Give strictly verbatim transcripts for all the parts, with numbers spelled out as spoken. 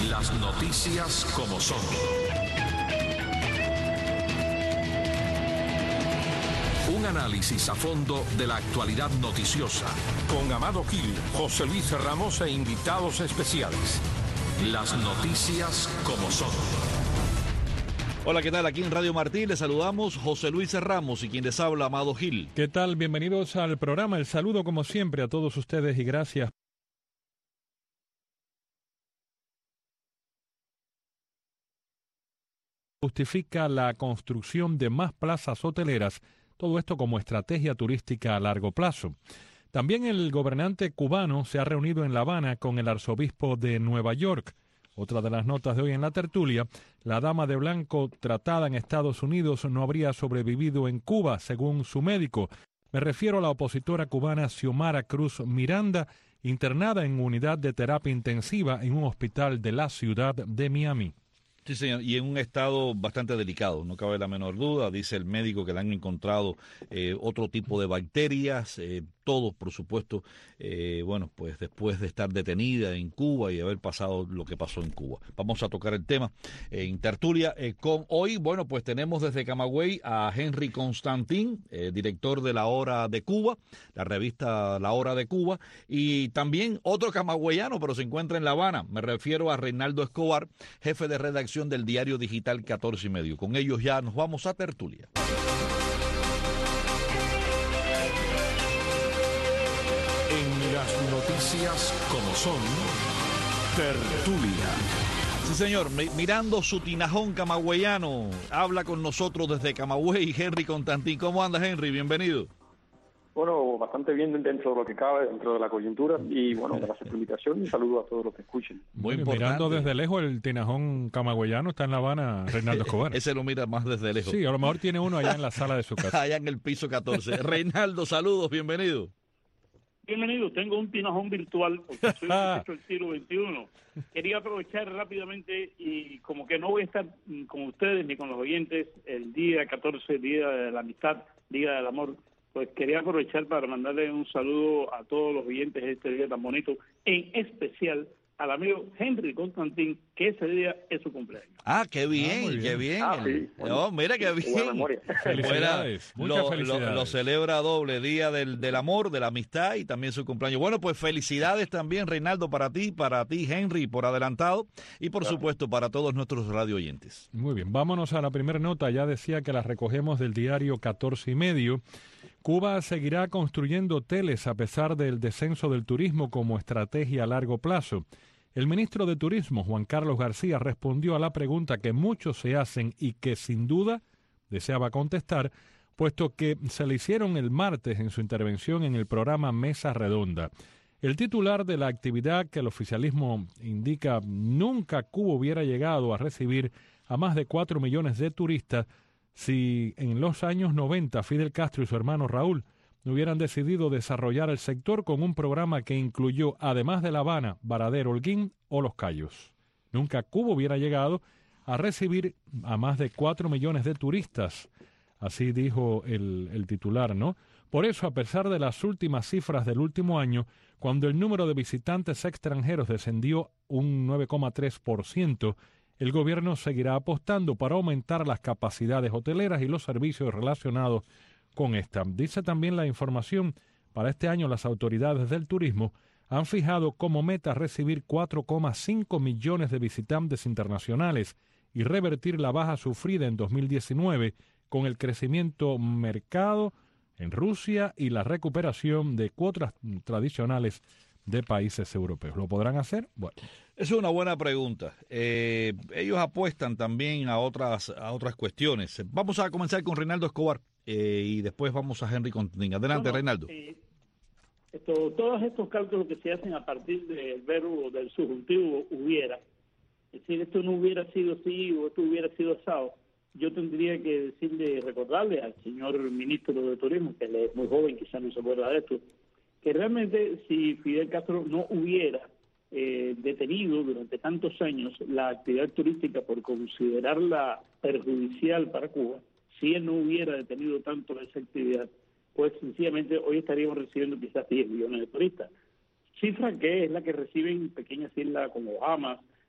Las noticias como son. Un análisis a fondo de la actualidad noticiosa. Con Amado Gil, José Luis Ramos e invitados especiales. Las noticias como son. Hola, ¿qué tal? Aquí en Radio Martí les saludamos José Luis Ramos y quien les habla, Amado Gil. ¿Qué tal? Bienvenidos al programa. El saludo como siempre a todos ustedes y gracias. Justifica la construcción de más plazas hoteleras, todo esto como estrategia turística a largo plazo. También el gobernante cubano se ha reunido en La Habana con el arzobispo de Nueva York. Otra de las notas de hoy en la tertulia, la dama de blanco tratada en Estados Unidos no habría sobrevivido en Cuba, según su médico. Me refiero a la opositora cubana Xiomara Cruz Miranda, internada en unidad de terapia intensiva en un hospital de la ciudad de Miami. Sí, señor, y en un estado bastante delicado, no cabe la menor duda. Dice el médico que le han encontrado eh, otro tipo de bacterias, eh, todos, por supuesto, eh, bueno, pues después de estar detenida en Cuba y haber pasado lo que pasó en Cuba. Vamos a tocar el tema eh, en tertulia eh, con hoy, bueno, pues tenemos desde Camagüey a Henry Constantin, eh, director de La Hora de Cuba, la revista La Hora de Cuba, y también otro camagüeyano, pero se encuentra en La Habana. Me refiero a Reinaldo Escobar, jefe de redacción del diario digital catorce y medio. Con ellos ya nos vamos a tertulia. En las noticias como son, tertulia. Sí, señor, mirando su tinajón camagüeyano, habla con nosotros desde Camagüey, Henry Constantin. ¿Cómo anda, Henry? Bienvenido. Bueno, bastante bien dentro de lo que cabe, dentro de la coyuntura, y bueno, gracias por la invitación y saludo a todos los que escuchen. Muy bueno, importante. Mirando desde lejos el tinajón camagüeyano está en La Habana, Reinaldo Escobar. Ese lo mira más desde lejos. Sí, a lo mejor tiene uno allá en la sala de su casa. Allá en el piso catorce. Reinaldo, saludos, bienvenido. Bienvenido, tengo un tinajón virtual porque soy un muchacho del siglo veintiuno. Quería aprovechar rápidamente y como que no voy a estar con ustedes ni con los oyentes el día catorce, Día de la Amistad, Día del Amor, pues quería aprovechar para mandarle un saludo a todos los oyentes de este día tan bonito, en especial al amigo Henry Constantin, que ese día es su cumpleaños. Ah, qué bien, ah, bien. qué bien. Ah, sí. Bueno, oh, mira qué bien. Buena memoria. Felicidades, Bueno, muchas lo, felicidades. Lo, lo celebra doble, Día del, del Amor, de la Amistad y también su cumpleaños. Bueno, pues felicidades también, Reinaldo, para ti, para ti, Henry, por adelantado y por Gracias. supuesto para todos nuestros radio oyentes. Muy bien, vámonos a la primera nota. Ya decía que la recogemos del diario catorce y medio. Cuba seguirá construyendo hoteles a pesar del descenso del turismo como estrategia a largo plazo. El ministro de Turismo, Juan Carlos García, respondió a la pregunta que muchos se hacen y que sin duda deseaba contestar, puesto que se le hicieron el martes en su intervención en el programa Mesa Redonda. El titular de la actividad que el oficialismo indica nunca Cuba hubiera llegado a recibir a más de cuatro millones de turistas si en los años noventa Fidel Castro y su hermano Raúl hubieran decidido desarrollar el sector con un programa que incluyó, además de La Habana, Varadero, Holguín o Los Cayos. Nunca Cuba hubiera llegado a recibir a más de cuatro millones de turistas, así dijo el, el titular, ¿no? Por eso, a pesar de las últimas cifras del último año, cuando el número de visitantes extranjeros descendió un nueve coma tres por ciento, el gobierno seguirá apostando para aumentar las capacidades hoteleras y los servicios relacionados con esta. Dice también la información, para este año las autoridades del turismo han fijado como meta recibir cuatro coma cinco millones de visitantes internacionales y revertir la baja sufrida en dos mil diecinueve con el crecimiento mercado en Rusia y la recuperación de cuotas tradicionales de países europeos. ¿Lo podrán hacer? Bueno. Esa es una buena pregunta. Eh, ellos apuestan también a otras a otras cuestiones. Vamos a comenzar con Reinaldo Escobar eh, y después vamos a Henry Constantin. Adelante, No, no, Reinaldo. Eh, esto, todos estos cálculos que se hacen a partir del verbo, del subjuntivo hubiera, es decir, esto no hubiera sido así o esto hubiera sido asado, yo tendría que decirle, recordarle al señor ministro de Turismo, que él es muy joven, quizás no se acuerda de esto, que realmente si Fidel Castro no hubiera eh, detenido durante tantos años la actividad turística por considerarla perjudicial para Cuba, si él no hubiera detenido tanto esa actividad, pues sencillamente hoy estaríamos recibiendo quizás diez millones de turistas. Cifra que es la que reciben pequeñas islas como Bahamas,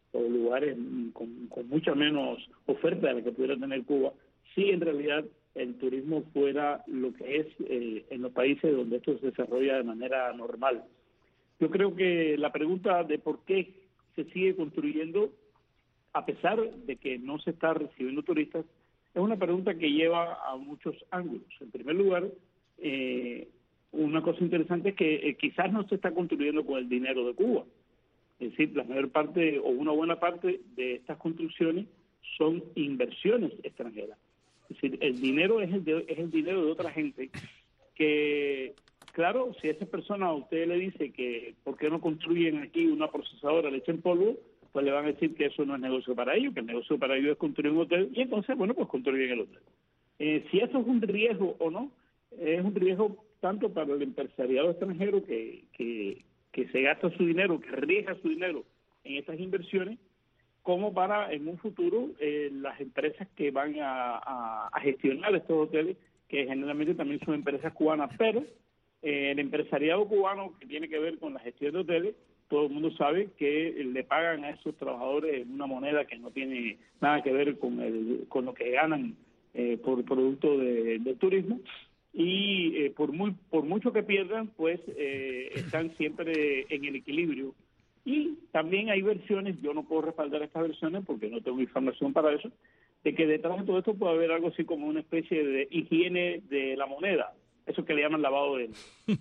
o lugares con, con mucha menos oferta de la que pudiera tener Cuba, si en realidad el turismo fuera lo que es eh, en los países donde esto se desarrolla de manera normal. Yo creo que la pregunta de por qué se sigue construyendo, a pesar de que no se está recibiendo turistas, es una pregunta que lleva a muchos ángulos. En primer lugar, eh, una cosa interesante es que eh, quizás no se está construyendo con el dinero de Cuba. Es decir, la mayor parte o una buena parte de estas construcciones son inversiones extranjeras. Es decir, el dinero es el, de, es el dinero de otra gente que, claro, si a esa persona a usted le dice que por qué no construyen aquí una procesadora de leche en polvo, pues le van a decir que eso no es negocio para ellos, que el negocio para ellos es construir un hotel, y entonces, bueno, pues construyen el hotel. Eh, si eso es un riesgo o no, es un riesgo tanto para el empresariado extranjero que, que, que se gasta su dinero, que arriesga su dinero en estas inversiones, como para en un futuro eh, las empresas que van a, a, a gestionar estos hoteles, que generalmente también son empresas cubanas, pero eh, el empresariado cubano que tiene que ver con la gestión de hoteles, todo el mundo sabe que le pagan a esos trabajadores una moneda que no tiene nada que ver con el con lo que ganan eh, por producto de, del turismo, y eh, por muy por mucho que pierdan, pues eh, están siempre en el equilibrio. Y también hay versiones, yo no puedo respaldar estas versiones porque no tengo información para eso, de que detrás de todo esto puede haber algo así como una especie de higiene de la moneda, eso que le llaman lavado de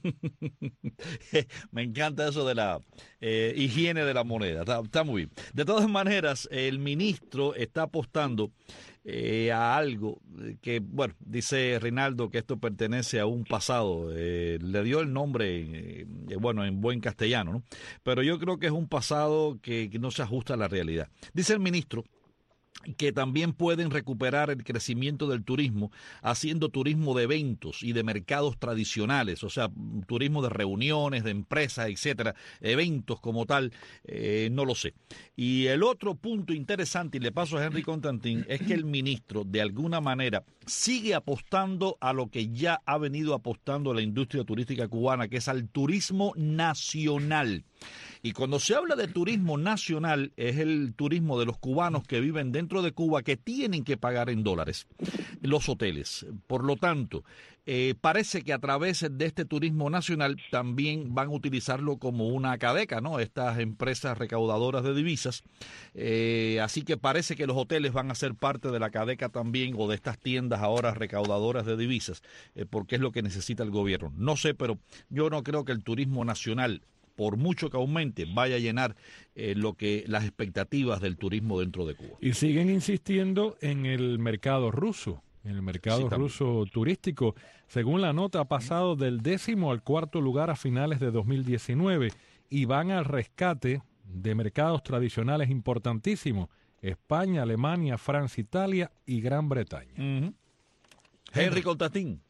Me encanta eso de la eh, higiene de la moneda, está, está muy bien. De todas maneras, el ministro está apostando eh, a algo que, bueno, dice Reinaldo que esto pertenece a un pasado, eh, le dio el nombre, eh, bueno, en buen castellano, ¿no? Pero yo creo que es un pasado que, que no se ajusta a la realidad. Dice el ministro que también pueden recuperar el crecimiento del turismo haciendo turismo de eventos y de mercados tradicionales, o sea, turismo de reuniones, de empresas, etcétera, eventos como tal, eh, no lo sé. Y el otro punto interesante, y le paso a Henry Constantin, es que el ministro de alguna manera sigue apostando a lo que ya ha venido apostando la industria turística cubana, que es al turismo nacional. Y cuando se habla de turismo nacional, es el turismo de los cubanos que viven dentro de Cuba, que tienen que pagar en dólares los hoteles. Por lo tanto, eh, parece que a través de este turismo nacional también van a utilizarlo como una cadeca, ¿no? Estas empresas recaudadoras de divisas. Eh, así que parece que los hoteles van a ser parte de la cadeca también, o de estas tiendas ahora recaudadoras de divisas, eh, porque es lo que necesita el gobierno. No sé, pero yo no creo que el turismo nacional, por mucho que aumente, vaya a llenar eh, lo que las expectativas del turismo dentro de Cuba. Y siguen insistiendo en el mercado ruso, en el mercado sí, ruso turístico. Según la nota, ha pasado del décimo al cuarto lugar a finales de dos mil diecinueve y van al rescate de mercados tradicionales importantísimos: España, Alemania, Francia, Italia y Gran Bretaña. Uh-huh. Henry Constantin.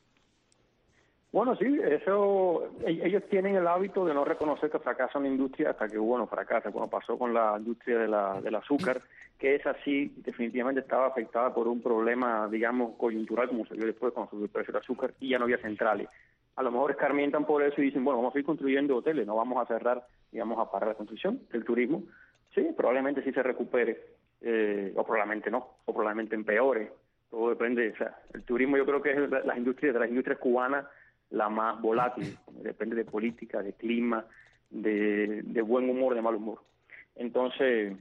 Bueno, sí, eso, ellos tienen el hábito de no reconocer que fracasa una industria hasta que hubo no fracasa, como pasó con la industria de la, del azúcar, que es así, definitivamente estaba afectada por un problema, digamos, coyuntural, como se vio después cuando subió el precio del azúcar, y ya no había centrales. A lo mejor escarmientan por eso y dicen, bueno, vamos a ir construyendo hoteles, no vamos a cerrar, digamos, a parar la construcción del turismo. Sí, probablemente sí se recupere, eh, o probablemente no, o probablemente empeore, todo depende. O sea, el turismo yo creo que es de las industrias, de las industrias cubanas, la más volátil, depende de política, de clima, de, de buen humor, de mal humor. Entonces,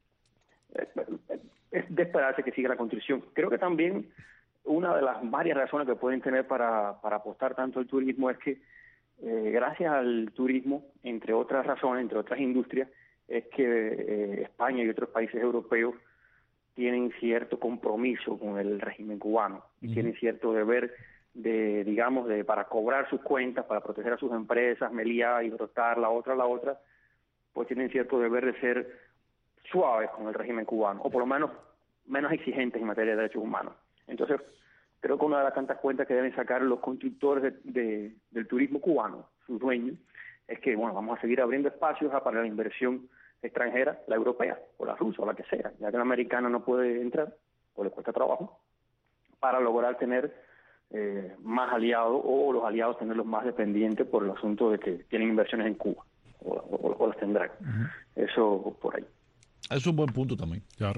es de esperarse que siga la construcción. Creo que también una de las varias razones que pueden tener para, para apostar tanto al turismo es que eh, gracias al turismo, entre otras razones, entre otras industrias, es que eh, España y otros países europeos tienen cierto compromiso con el régimen cubano y uh-huh. tienen cierto deber de, digamos, de para cobrar sus cuentas, para proteger a sus empresas, Meliá, Hidrostar, la otra, la otra, pues tienen cierto deber de ser suaves con el régimen cubano, o por lo menos menos exigentes en materia de derechos humanos. Entonces, creo que una de las tantas cuentas que deben sacar los constructores de, de, del turismo cubano, sus dueños, es que, bueno, vamos a seguir abriendo espacios para la inversión extranjera, la europea, o la rusa, o la que sea, ya que la americana no puede entrar, o le cuesta trabajo, para lograr tener Eh, más aliados, o los aliados tenerlos más dependientes por el asunto de que tienen inversiones en Cuba, o, o, o las tendrán. Uh-huh. Eso por ahí. Es un buen punto también. Claro.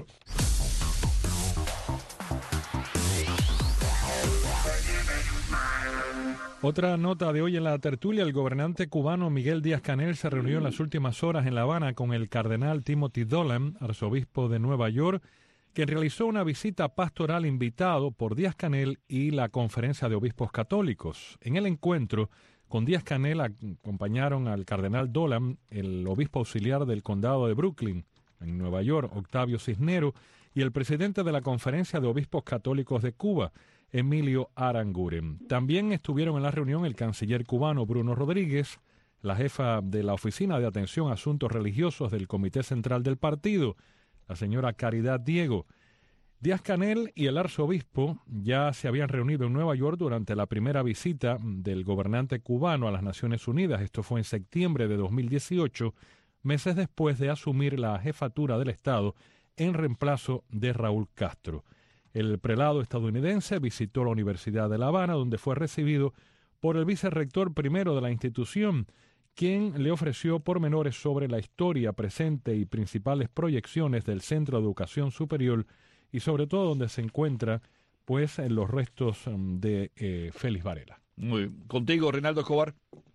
Otra nota de hoy en la tertulia: el gobernante cubano Miguel Díaz-Canel se reunió en las últimas horas en La Habana con el cardenal Timothy Dolan, arzobispo de Nueva York, quien realizó una visita pastoral invitado por Díaz-Canel y la Conferencia de Obispos Católicos. En el encuentro con Díaz-Canel acompañaron al cardenal Dolan, el obispo auxiliar del condado de Brooklyn, en Nueva York, Octavio Cisnero, y el presidente de la Conferencia de Obispos Católicos de Cuba, Emilio Aranguren. También estuvieron en la reunión el canciller cubano Bruno Rodríguez, la jefa de la Oficina de Atención a Asuntos Religiosos del Comité Central del Partido, la señora Caridad Diego. Díaz-Canel y el arzobispo ya se habían reunido en Nueva York durante la primera visita del gobernante cubano a las Naciones Unidas. Esto fue en septiembre de dos mil dieciocho, meses después de asumir la jefatura del Estado en reemplazo de Raúl Castro. El prelado estadounidense visitó la Universidad de La Habana, donde fue recibido por el vicerrector primero de la institución, quien le ofreció pormenores sobre la historia presente y principales proyecciones del Centro de Educación Superior, y sobre todo donde se encuentra pues en los restos de eh, Félix Varela. Muy bien. Contigo, Reinaldo Escobar.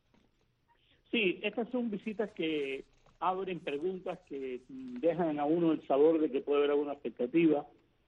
Sí, estas son visitas que abren preguntas que dejan a uno el sabor de que puede haber alguna expectativa,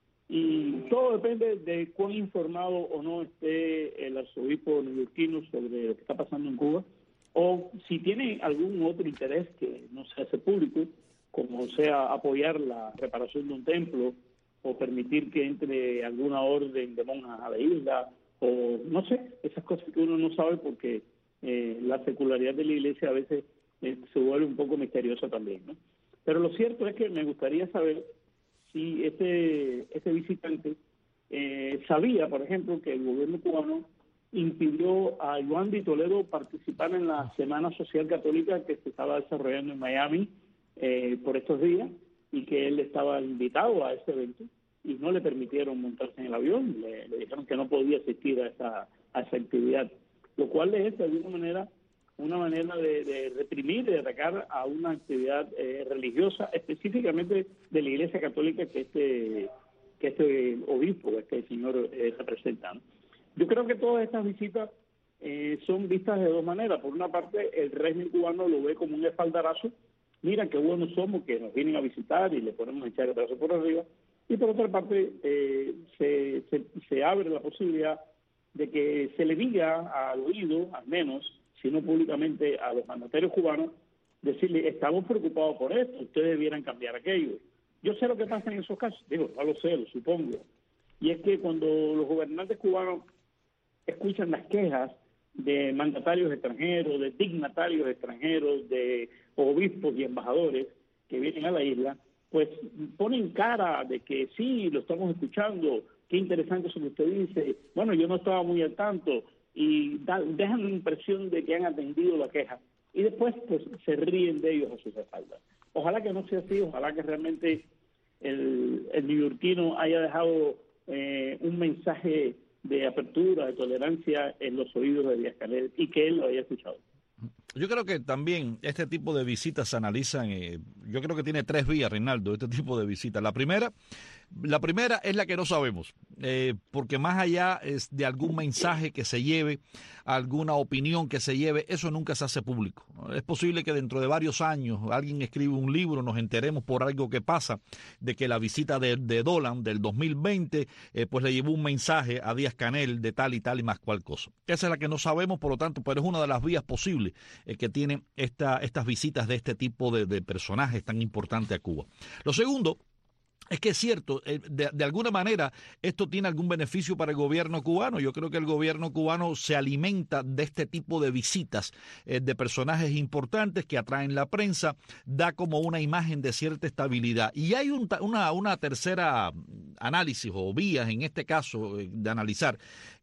y todo depende de cuán informado o no esté el arzobispo neoyorquino sobre lo que está pasando en Cuba, o si tiene algún otro interés que no se hace público, como sea apoyar la reparación de un templo o permitir que entre alguna orden de monjas a la isla, o no sé, esas cosas que uno no sabe porque eh, la secularidad de la iglesia a veces eh, se vuelve un poco misteriosa también, ¿no? Pero lo cierto es que me gustaría saber si este, este visitante eh, sabía, por ejemplo, que el gobierno cubano impidió a Iván Di Toledo participar en la Semana Social Católica que se estaba desarrollando en Miami eh, por estos días, y que él estaba invitado a ese evento y no le permitieron montarse en el avión, le, le dijeron que no podía asistir a esa, a esa actividad, lo cual es de alguna manera una manera de, de reprimir, de atacar a una actividad eh, religiosa, específicamente de la Iglesia Católica que este que este obispo, este señor eh, representa, ¿no? Yo creo que todas estas visitas eh, son vistas de dos maneras. Por una parte, el régimen cubano lo ve como un espaldarazo. Mira qué buenos somos que nos vienen a visitar y le ponemos a echar el brazo por arriba. Y por otra parte, eh, se, se, se abre la posibilidad de que se le diga al oído, al menos, si no públicamente, a los mandatarios cubanos, decirle, estamos preocupados por esto, ustedes debieran cambiar aquello. Yo sé lo que pasa en esos casos, digo, no lo sé, lo supongo. Y es que cuando los gobernantes cubanos escuchan las quejas de mandatarios extranjeros, de dignatarios extranjeros, de obispos y embajadores que vienen a la isla, pues ponen cara de que sí, lo estamos escuchando, qué interesante eso que usted dice, bueno, yo no estaba muy al tanto, y da, dejan la impresión de que han atendido la queja, y después pues se ríen de ellos a sus espaldas. Ojalá que no sea así, ojalá que realmente el, el neoyorquino haya dejado eh, un mensaje de apertura, de tolerancia en los oídos de Díaz-Canel y que él lo haya escuchado. Yo creo que también este tipo de visitas se analizan, eh, yo creo que tiene tres vías, Reinaldo, este tipo de visitas. La primera, la primera es la que no sabemos, eh, porque más allá es de algún mensaje que se lleve, alguna opinión que se lleve, eso nunca se hace público. Es posible que dentro de varios años alguien escribe un libro, nos enteremos por algo que pasa, de que la visita de, de Dolan del dos mil veinte, eh, pues le llevó un mensaje a Díaz-Canel de tal y tal y más cual cosa. Esa es la que no sabemos, por lo tanto, pero es una de las vías posibles eh, que tienen esta, estas visitas de este tipo de, de personajes tan importantes a Cuba. Lo segundo es que es cierto, de, de alguna manera esto tiene algún beneficio para el gobierno cubano. Yo creo que el gobierno cubano se alimenta de este tipo de visitas eh, de personajes importantes que atraen la prensa, da como una imagen de cierta estabilidad. Y hay un, una, una tercera análisis o vías en este caso eh, de analizar,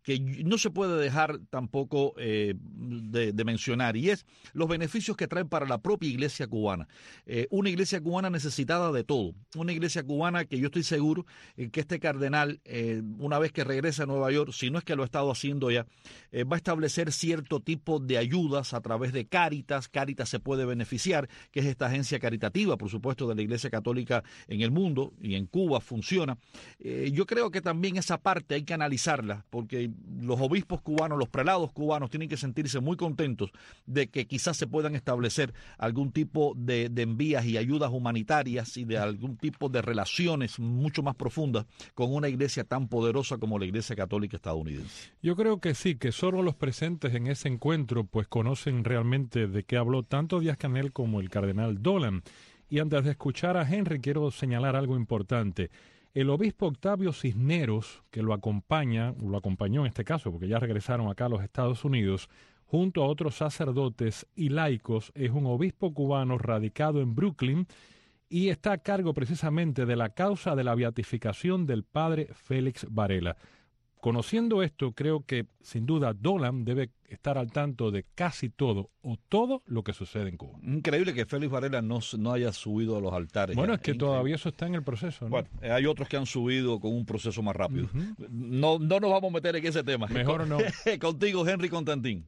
que no se puede dejar tampoco eh, de, de mencionar, y es los beneficios que traen para la propia iglesia cubana. Eh, una iglesia cubana necesitada de todo, una iglesia cubana que yo estoy seguro eh, que este cardenal, eh, una vez que regrese a Nueva York, si no es que lo ha estado haciendo ya, eh, va a establecer cierto tipo de ayudas a través de Cáritas. Cáritas se puede beneficiar, que es esta agencia caritativa, por supuesto, de la Iglesia Católica en el mundo, y en Cuba funciona. Eh, yo creo que también esa parte hay que analizarla, porque los obispos cubanos, los prelados cubanos tienen que sentirse muy contentos de que quizás se puedan establecer algún tipo de, de envías y ayudas humanitarias y de algún tipo de relaciones mucho más profundas con una iglesia tan poderosa como la Iglesia Católica estadounidense. Yo creo que sí, que solo los presentes en ese encuentro pues conocen realmente de qué habló tanto Díaz-Canel como el cardenal Dolan. Y antes de escuchar a Henry, quiero señalar algo importante. El obispo Octavio Cisneros, que lo acompaña, lo acompañó en este caso, porque ya regresaron acá a los Estados Unidos, junto a otros sacerdotes y laicos, es un obispo cubano radicado en Brooklyn y está a cargo precisamente de la causa de la beatificación del padre Félix Varela. Conociendo esto, creo que sin duda Dolan debe estar al tanto de casi todo o todo lo que sucede en Cuba. Increíble que Félix Varela no, no haya subido a los altares. Bueno, ya. es que Increíble. Todavía eso está en el proceso, ¿no? Bueno, hay otros que han subido con un proceso más rápido. Uh-huh. No, no nos vamos a meter en ese tema. Mejor no. Contigo, Henry Constantín.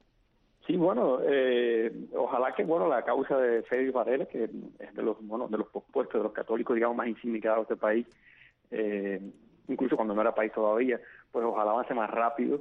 Sí, bueno, eh, ojalá que bueno la causa de Félix Varela, que es de los bueno, de los pospuestos, de los católicos, digamos, más insignificados de este país, eh, incluso cuando no era país todavía, pues ojalá avance más rápido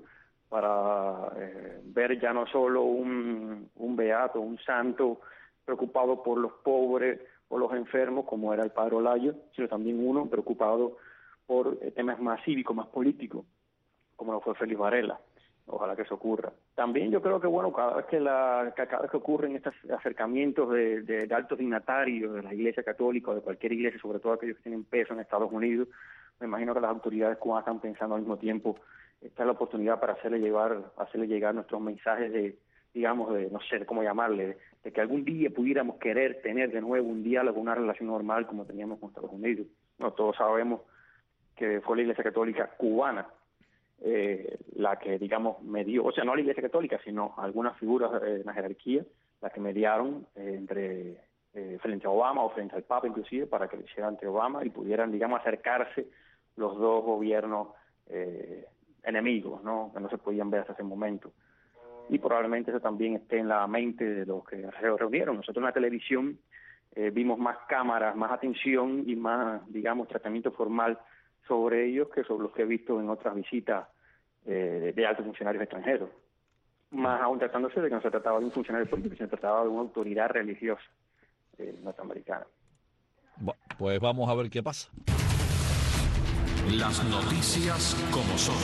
para eh, ver ya no solo un, un beato, un santo preocupado por los pobres, por los enfermos, como era el padre Olayo, sino también uno preocupado por eh, temas más cívicos, más políticos, como lo fue Félix Varela. Ojalá que eso ocurra. También yo creo que, bueno, cada vez que la cada vez que ocurren estos acercamientos de, de, de altos dignatarios de la Iglesia Católica o de cualquier iglesia, sobre todo aquellos que tienen peso en Estados Unidos, me imagino que las autoridades cubanas están pensando al mismo tiempo, esta es la oportunidad para hacerle llevar, hacerle llegar nuestros mensajes de, digamos, de, no sé cómo llamarle, de que algún día pudiéramos querer tener de nuevo un diálogo, una relación normal como teníamos con Estados Unidos. No, todos sabemos que fue la Iglesia Católica cubana eh, la que, digamos, medió, o sea, no la Iglesia Católica, sino algunas figuras eh, en la jerarquía, las que mediaron eh, entre eh, frente a Obama o frente al Papa inclusive, para que lo hiciera ante Obama y pudieran, digamos, acercarse los dos gobiernos eh, enemigos, ¿no? Que no se podían ver hasta ese momento. Y probablemente eso también esté en la mente de los que se reunieron. Nosotros en la televisión eh, vimos más cámaras, más atención y más, digamos, tratamiento formal sobre ellos que sobre los que he visto en otras visitas eh, de altos funcionarios extranjeros. Más aún tratándose de que no se trataba de un funcionario político, se trataba de una autoridad religiosa eh, norteamericana. Bueno, pues vamos a ver qué pasa. Las noticias como son.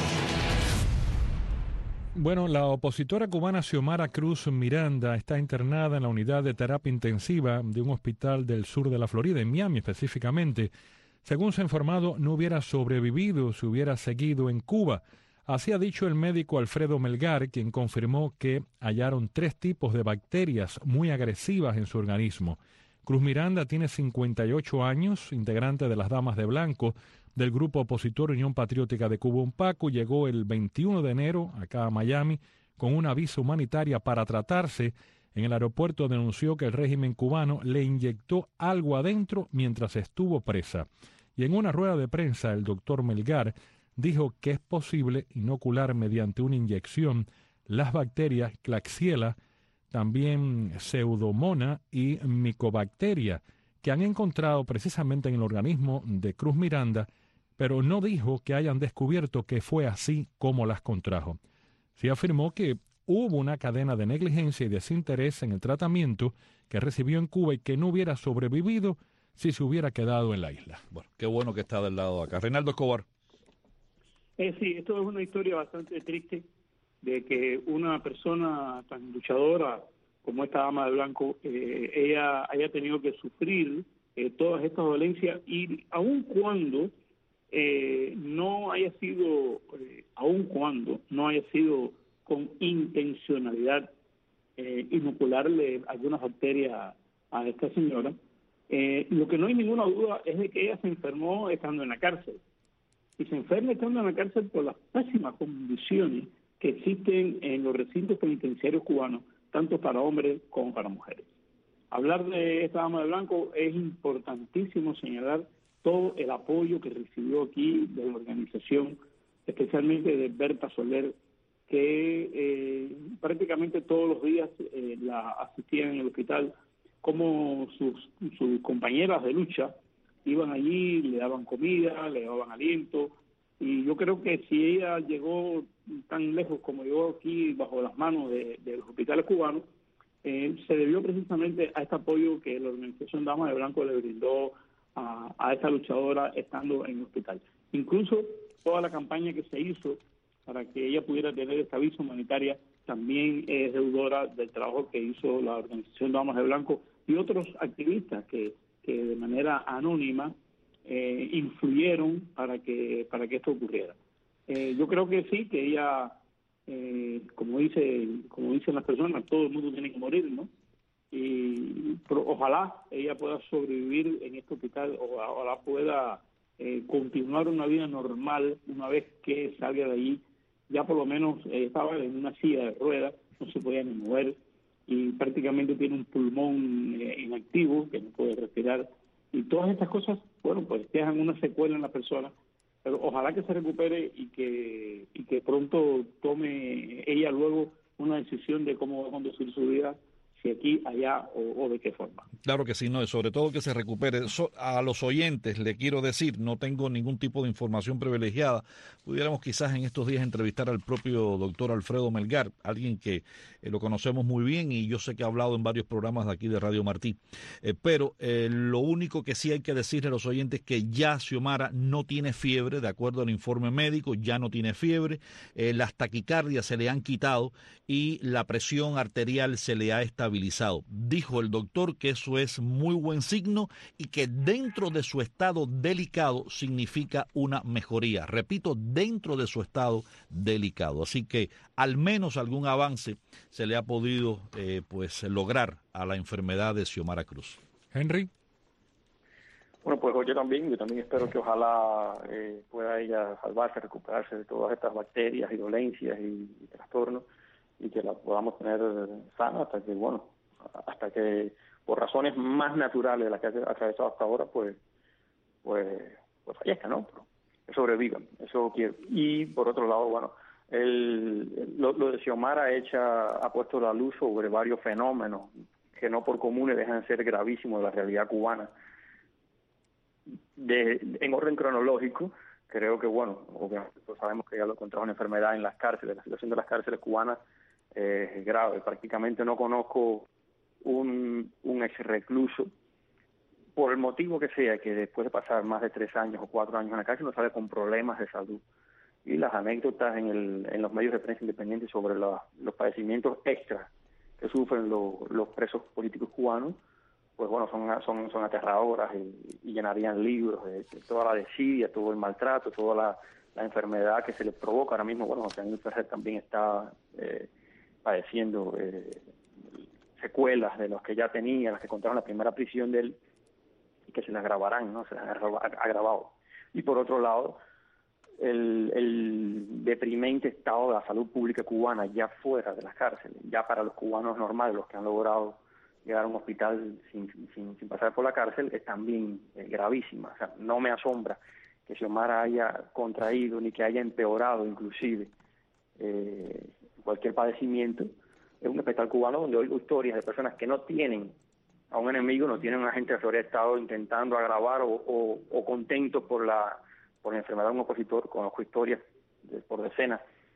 Bueno, la opositora cubana Xiomara Cruz Miranda está internada en la unidad de terapia intensiva de un hospital del sur de la Florida, en Miami específicamente. Según se ha informado, no hubiera sobrevivido si hubiera seguido en Cuba. Así ha dicho el médico Alfredo Melgar, quien confirmó que hallaron tres tipos de bacterias muy agresivas en su organismo. Cruz Miranda tiene cincuenta y ocho años, integrante de las Damas de Blanco, del grupo opositor Unión Patriótica de Cuba UNPACU. Llegó el veintiuno de enero acá a Miami con una visa humanitaria para tratarse. En el aeropuerto denunció que el régimen cubano le inyectó algo adentro mientras estuvo presa. Y en una rueda de prensa el doctor Melgar dijo que es posible inocular mediante una inyección las bacterias Klebsiella, también Pseudomonas y Mycobacteria, que han encontrado precisamente en el organismo de Cruz Miranda, pero no dijo que hayan descubierto que fue así como las contrajo. Sí afirmó que hubo una cadena de negligencia y desinterés en el tratamiento que recibió en Cuba y que no hubiera sobrevivido si se hubiera quedado en la isla. Bueno, qué bueno que está del lado de acá. Reinaldo Escobar. Eh, sí, esto es una historia bastante triste de que una persona tan luchadora como esta dama de blanco, eh, ella haya tenido que sufrir eh, todas estas dolencias y aun cuando eh, no haya sido, eh, aun cuando no haya sido con intencionalidad eh, inocularle algunas bacterias a esta señora, eh, lo que no hay ninguna duda es de que ella se enfermó estando en la cárcel. y se enferma estando en la cárcel por las pésimas condiciones que existen en los recintos penitenciarios cubanos, tanto para hombres como para mujeres. Hablar de esta dama de blanco es importantísimo señalar todo el apoyo que recibió aquí de la organización, especialmente de Berta Soler, que eh, prácticamente todos los días eh, la asistían en el hospital, como sus, sus compañeras de lucha iban allí, le daban comida, le daban aliento, y yo creo que si ella llegó tan lejos como llegó aquí bajo las manos de, de los hospitales cubanos, eh, se debió precisamente a este apoyo que la organización Damas de Blanco le brindó a, a esta luchadora estando en el hospital. Incluso toda la campaña que se hizo para que ella pudiera tener esta visa humanitaria también es deudora del trabajo que hizo la organización Damas de Blanco y otros activistas que, que de manera anónima eh, influyeron para que para que esto ocurriera. Eh, yo creo que sí, que ella, eh, como dice como dicen las personas, todo el mundo tiene que morir, ¿no? Y pero ojalá ella pueda sobrevivir en este hospital, o ojalá pueda eh, continuar una vida normal una vez que salga de allí. Ya por lo menos eh, estaba en una silla de ruedas, no se podía ni mover, y prácticamente tiene un pulmón eh, inactivo, que no puede respirar, y todas estas cosas, bueno, pues dejan una secuela en la persona, pero ojalá que se recupere y que, y que pronto tome ella luego una decisión de cómo va a conducir su vida, si aquí, allá o, o de qué forma. Claro que sí, no, sobre todo que se recupere. So, a los oyentes le quiero decir, no tengo ningún tipo de información privilegiada. Pudiéramos quizás en estos días entrevistar al propio doctor Alfredo Melgar, alguien que eh, lo conocemos muy bien y yo sé que ha hablado en varios programas de aquí de Radio Martí. Eh, pero eh, lo único que sí hay que decirle a los oyentes es que ya Xiomara no tiene fiebre, de acuerdo al informe médico, ya no tiene fiebre, eh, las taquicardias se le han quitado y la presión arterial se le ha estabilizado. Dijo el doctor que eso es muy buen signo y que dentro de su estado delicado significa una mejoría. Repito, dentro de su estado delicado. Así que al menos algún avance se le ha podido eh, pues lograr a la enfermedad de Xiomara Cruz. Henry. Bueno, pues yo también, yo también espero que ojalá eh, pueda ella salvarse, recuperarse de todas estas bacterias y dolencias y, y trastornos, y que la podamos tener sana hasta que, bueno, hasta que por razones más naturales de las que ha atravesado hasta ahora, pues, pues, pues fallezca, ¿no? Pero que sobrevivan, eso quiero. Y por otro lado, bueno, el, lo, lo de Xiomara echa, ha puesto la luz sobre varios fenómenos que no por comunes dejan de ser gravísimos de la realidad cubana. De, en orden cronológico, creo que, bueno, obviamente pues sabemos que ya lo contrajo una enfermedad en las cárceles, la situación de las cárceles cubanas eh, es grave. Prácticamente no conozco un, un ex recluso, por el motivo que sea, que después de pasar más de tres años o cuatro años en la cárcel no sale con problemas de salud. Y las anécdotas en, el, en los medios de prensa independientes sobre la, los padecimientos extras que sufren lo, los presos políticos cubanos, pues bueno, son son son aterradoras y, y llenarían libros de, de toda la desidia, todo el maltrato, toda la, la enfermedad que se le provoca. Ahora mismo, bueno, Daniel Ferrer también está eh, padeciendo eh, secuelas de los que ya tenía, las que contaron la primera prisión de él, y que se las agravarán, ¿no? Se las han agravado. Y por otro lado, el, el deprimente estado de la salud pública cubana ya fuera de las cárceles, ya para los cubanos normales, los que han logrado llegar a un hospital sin, sin, sin pasar por la cárcel, es también eh, gravísima. O sea, no me asombra que Xiomara haya contraído ni que haya empeorado inclusive eh, cualquier padecimiento. Es un hospital cubano donde oigo historias de personas que no tienen a un enemigo, no tienen a un agente de seguridad de Estado intentando agravar o, o, o contentos por la por la enfermedad de un opositor. Conozco historias de, por decenas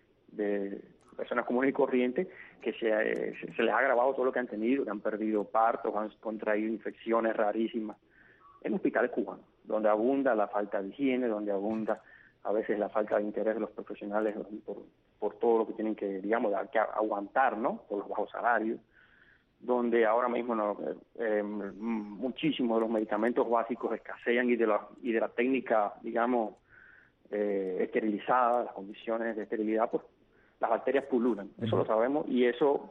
de personas comunes y corrientes que se, eh, se les ha agravado todo lo que han tenido, que han perdido partos, han contraído infecciones rarísimas en hospitales cubanos, donde abunda la falta de higiene, donde abunda a veces la falta de interés de los profesionales por, por todo lo que tienen que, digamos, que aguantar, ¿no? Por los bajos salarios, donde ahora mismo no, eh, muchísimos de los medicamentos básicos escasean y de la, y de la técnica, digamos, eh, esterilizada, las condiciones de esterilidad, pues las bacterias pululan, eso lo sabemos, y eso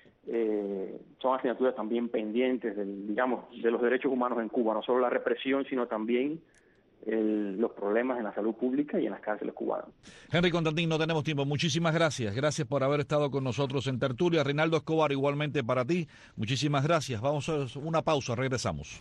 eh, son asignaturas también pendientes del, digamos, de los derechos humanos en Cuba, no solo la represión, sino también el, los problemas en la salud pública y en las cárceles cubanas. Henry Constantín, no tenemos tiempo. Muchísimas gracias. Gracias por haber estado con nosotros en Tertulia. Reinaldo Escobar, igualmente para ti. Muchísimas gracias. Vamos a una pausa. Regresamos.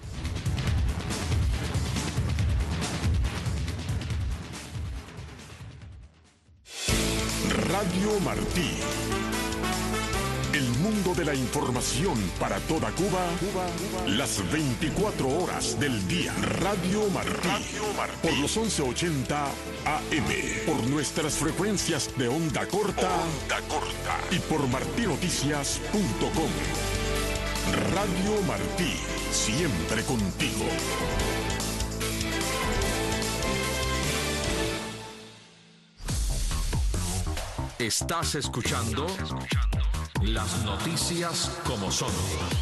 Radio Martí. El mundo de la información para toda Cuba, Cuba, Cuba. Las veinticuatro horas del día. Radio Martí. Radio Martí. Por los once ochenta A M. Por nuestras frecuencias de onda corta. Onda corta. Y por martí noticias punto com. Radio Martí. Siempre contigo. Estás escuchando las noticias como son.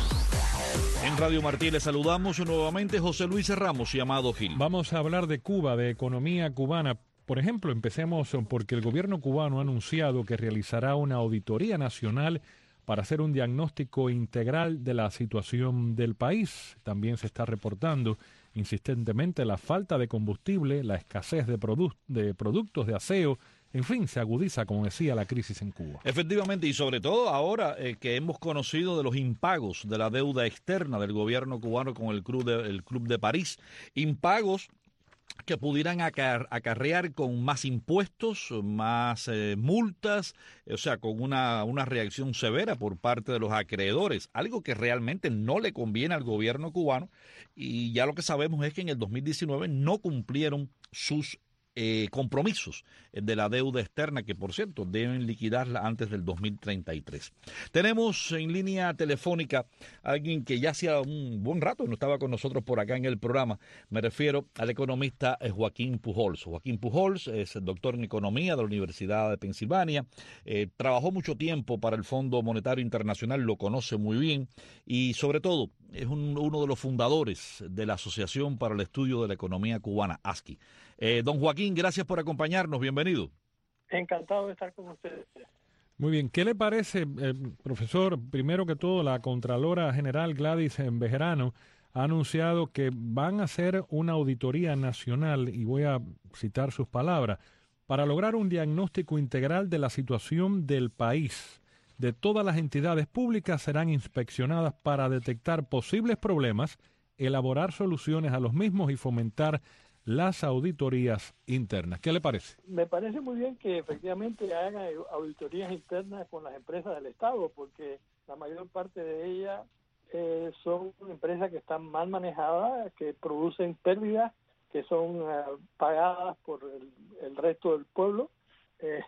En Radio Martí le saludamos nuevamente José Luis Ramos y Amado Gil. Vamos a hablar de Cuba, de economía cubana. Por ejemplo, empecemos porque el gobierno cubano ha anunciado que realizará una auditoría nacional para hacer un diagnóstico integral de la situación del país. También se está reportando insistentemente la falta de combustible, la escasez de, produ- de productos de aseo. En fin, se agudiza, como decía, la crisis en Cuba. Efectivamente, y sobre todo ahora eh, que hemos conocido de los impagos de la deuda externa del gobierno cubano con el Club de, el Club de París, impagos que pudieran acar- acarrear con más impuestos, más eh, multas, o sea, con una, una reacción severa por parte de los acreedores, algo que realmente no le conviene al gobierno cubano, y ya lo que sabemos es que en el dos mil diecinueve no cumplieron sus Eh, compromisos de la deuda externa, que por cierto deben liquidarla antes del dos mil treinta y tres. Tenemos en línea telefónica a alguien que ya hacía un buen rato no estaba con nosotros por acá en el programa. Me refiero al economista Joaquín Pujols. Joaquín Pujols es doctor en economía de la Universidad de Pensilvania, eh, trabajó mucho tiempo para el Fondo Monetario Internacional, lo conoce muy bien y sobre todo es un, uno de los fundadores de la Asociación para el Estudio de la Economía Cubana, A S C I. Eh, don Joaquín, gracias por acompañarnos, bienvenido. Encantado de estar con ustedes. Muy bien, ¿qué le parece, eh, profesor? Primero que todo, la Contralora General Gladys Bejarano ha anunciado que van a hacer una auditoría nacional, y voy a citar sus palabras, para lograr un diagnóstico integral de la situación del país. De todas las entidades públicas serán inspeccionadas para detectar posibles problemas, elaborar soluciones a los mismos y fomentar las auditorías internas. ¿Qué le parece? Me parece muy bien que efectivamente hagan auditorías internas con las empresas del Estado, porque la mayor parte de ellas eh, son empresas que están mal manejadas, que producen pérdidas, que son uh, pagadas por el, el resto del pueblo, eh,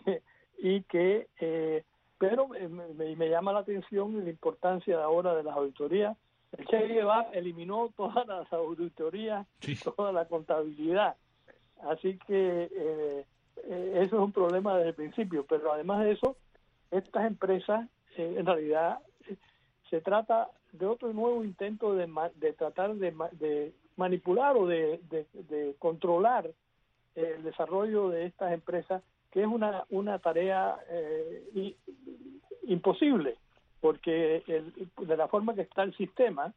y que, eh, pero me, me llama la atención la importancia ahora de las auditorías. El Che Guevara eliminó todas las auditorías, sí. toda la contabilidad. Así que eh, eh, eso es un problema desde el principio. Pero además de eso, estas empresas, eh, en realidad, eh, se trata de otro nuevo intento de, ma- de tratar de, ma- de manipular o de, de, de controlar eh, el desarrollo de estas empresas, que es una, una tarea eh, i- imposible. Porque el, de la forma que está el sistema,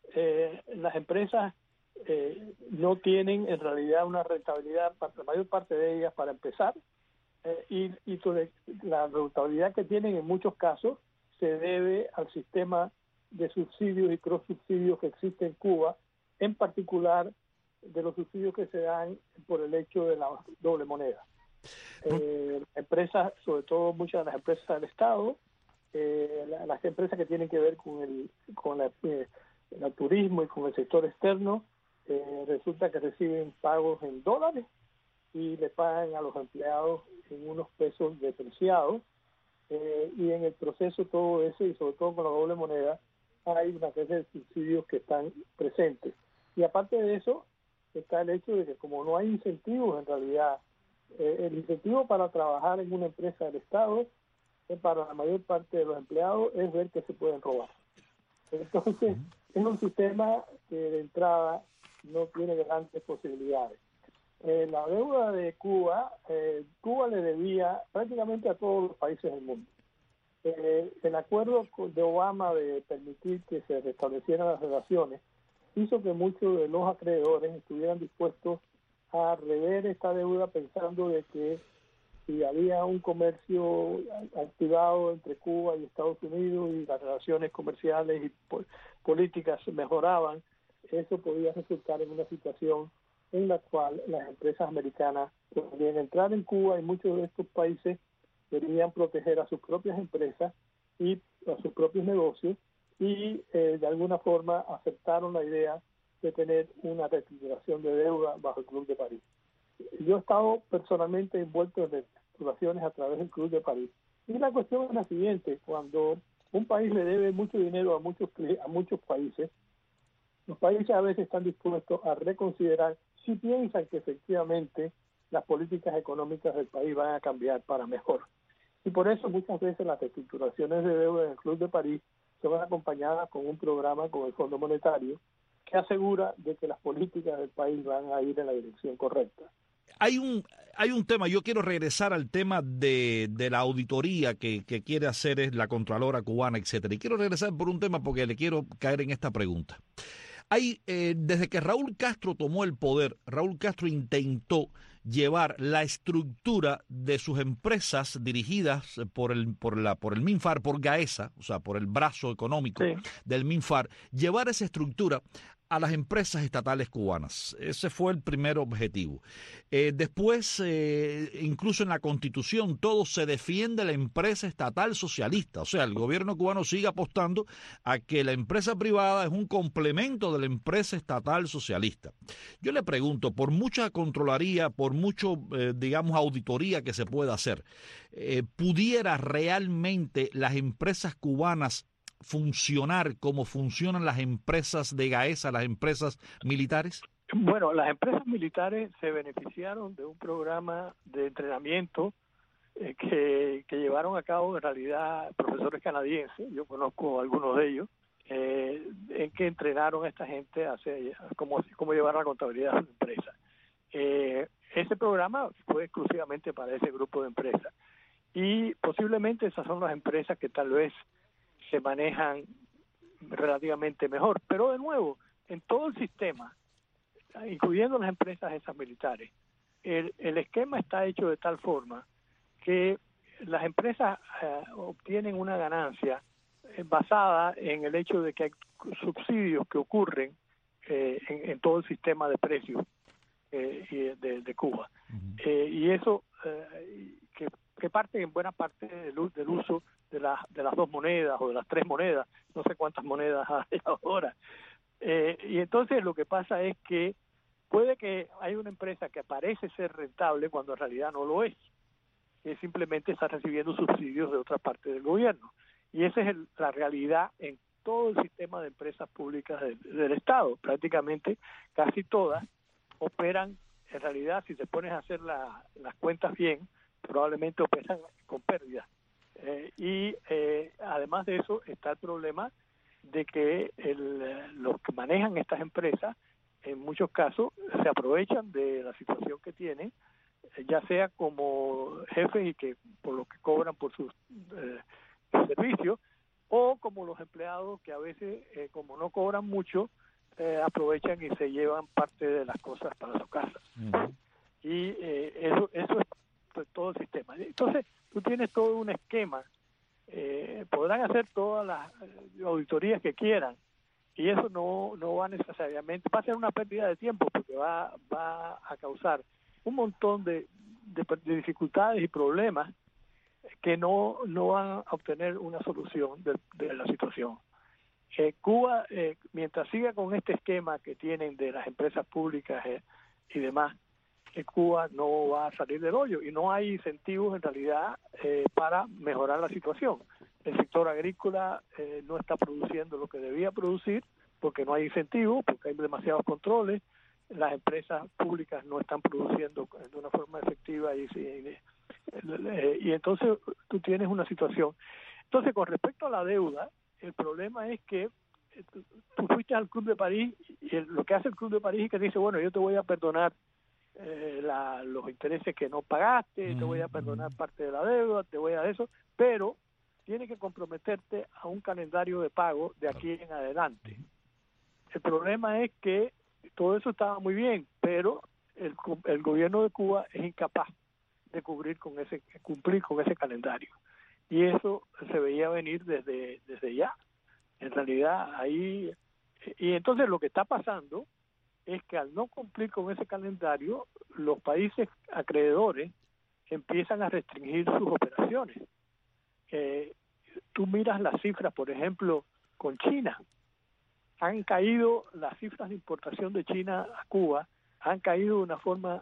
eh, las empresas eh, no tienen en realidad una rentabilidad, la mayor parte de ellas para empezar, eh, y, y sobre la rentabilidad que tienen en muchos casos se debe al sistema de subsidios y cross-subsidios que existe en Cuba, en particular de los subsidios que se dan por el hecho de la doble moneda. Eh, empresas, sobre todo muchas de las empresas del Estado, Eh, la, las empresas que tienen que ver con el con la, eh, el turismo y con el sector externo, eh, resulta que reciben pagos en dólares y le pagan a los empleados en unos pesos depreciados, eh, y en el proceso todo eso, y sobre todo con la doble moneda, hay una serie de subsidios que están presentes. Y aparte de eso está el hecho de que como no hay incentivos en realidad, eh, el incentivo para trabajar en una empresa del Estado para la mayor parte de los empleados es ver que se pueden robar. Entonces, es un sistema que de entrada no tiene grandes posibilidades. Eh, la deuda de Cuba, eh, Cuba le debía prácticamente a todos los países del mundo. Eh, el acuerdo de Obama de permitir que se restablecieran las relaciones hizo que muchos de los acreedores estuvieran dispuestos a rever esta deuda pensando de que si había un comercio activado entre Cuba y Estados Unidos y las relaciones comerciales y po- políticas mejoraban, eso podía resultar en una situación en la cual las empresas americanas podrían entrar en Cuba y muchos de estos países deberían proteger a sus propias empresas y a sus propios negocios y eh, de alguna forma aceptaron la idea de tener una reestructuración de deuda bajo el Club de París. Yo he estado personalmente envuelto en reestructuraciones a través del Club de París. Y la cuestión es la siguiente: cuando un país le debe mucho dinero a muchos a muchos países, los países a veces están dispuestos a reconsiderar si piensan que efectivamente las políticas económicas del país van a cambiar para mejor. Y por eso muchas veces las reestructuraciones de deuda en el Club de París son acompañadas con un programa con el Fondo Monetario que asegura de que las políticas del país van a ir en la dirección correcta. Hay un, hay un tema, yo quiero regresar al tema de, de la auditoría que, que quiere hacer es la Contralora cubana, etcétera. Y quiero regresar por un tema porque le quiero caer en esta pregunta. Hay, eh, desde que Raúl Castro tomó el poder, Raúl Castro intentó llevar la estructura de sus empresas dirigidas por el, por la, por el MINFAR, por GAESA, o sea, por el brazo económico sí. del MINFAR, llevar esa estructura a las empresas estatales cubanas. Ese fue el primer objetivo. Eh, después, eh, incluso en la Constitución, todo se defiende la empresa estatal socialista. O sea, el gobierno cubano sigue apostando a que la empresa privada es un complemento de la empresa estatal socialista. Yo le pregunto, por mucha controlaría, por mucho, eh, digamos, auditoría que se pueda hacer, eh, ¿pudiera realmente las empresas cubanas funcionar como funcionan las empresas de GAESA, las empresas militares? Bueno, las empresas militares se beneficiaron de un programa de entrenamiento eh, que, que llevaron a cabo en realidad profesores canadienses, yo conozco algunos de ellos, eh, en que entrenaron a esta gente a hacer, cómo, cómo llevar la contabilidad de una empresa. Eh, ese programa fue exclusivamente para ese grupo de empresas y posiblemente esas son las empresas que tal vez se manejan relativamente mejor, pero de nuevo, en todo el sistema, incluyendo las empresas esas militares, el, el esquema está hecho de tal forma que las empresas eh, obtienen una ganancia eh, basada en el hecho de que hay subsidios que ocurren eh, en, en todo el sistema de precios eh, de, de Cuba. Uh-huh. Eh, y eso eh, que, que parte en buena parte del, del uso de, la, de las dos monedas o de las tres monedas, no sé cuántas monedas hay ahora. Eh, y entonces lo que pasa es que puede que hay una empresa que parece ser rentable cuando en realidad no lo es, que simplemente está recibiendo subsidios de otra parte del gobierno. Y esa es el, la realidad en todo el sistema de empresas públicas de, del Estado. Prácticamente casi todas operan, en realidad, si te pones a hacer la, las cuentas bien, probablemente operan con pérdidas. Eh, y eh, además de eso está el problema de que el, los que manejan estas empresas en muchos casos se aprovechan de la situación que tienen, eh, ya sea como jefes y que por lo que cobran por sus eh, servicios, o como los empleados que a veces eh, como no cobran mucho eh, aprovechan y se llevan parte de las cosas para su casa. Uh-huh. Y eh, eso eso es todo el sistema. Entonces tú tienes todo un esquema, eh, podrán hacer todas las auditorías que quieran y eso no no va necesariamente, va a ser una pérdida de tiempo porque va va a causar un montón de, de, de dificultades y problemas que no no van a obtener una solución de, de la situación. Eh, Cuba, eh, mientras siga con este esquema que tienen de las empresas públicas eh, y demás, que Cuba no va a salir del hoyo y no hay incentivos en realidad eh, para mejorar la situación. El sector agrícola eh, no está produciendo lo que debía producir porque no hay incentivos, porque hay demasiados controles, las empresas públicas no están produciendo de una forma efectiva y, y, y entonces tú tienes una situación. Entonces, con respecto a la deuda, el problema es que tú fuiste al Club de París y el, lo que hace el Club de París es que dice, bueno, yo te voy a perdonar Eh, la, los intereses que no pagaste, mm, te voy a perdonar mm. parte de la deuda, te voy a eso, pero tienes que comprometerte a un calendario de pago de aquí en adelante. El problema es que todo eso estaba muy bien, pero el, el gobierno de Cuba es incapaz de cubrir con ese, cumplir con ese calendario. Y eso se veía venir desde, desde ya. En realidad, ahí... Y entonces lo que está pasando es que al no cumplir con ese calendario, los países acreedores empiezan a restringir sus operaciones. Eh, tú miras las cifras, por ejemplo, con China. Han caído las cifras de importación de China a Cuba, han caído de una forma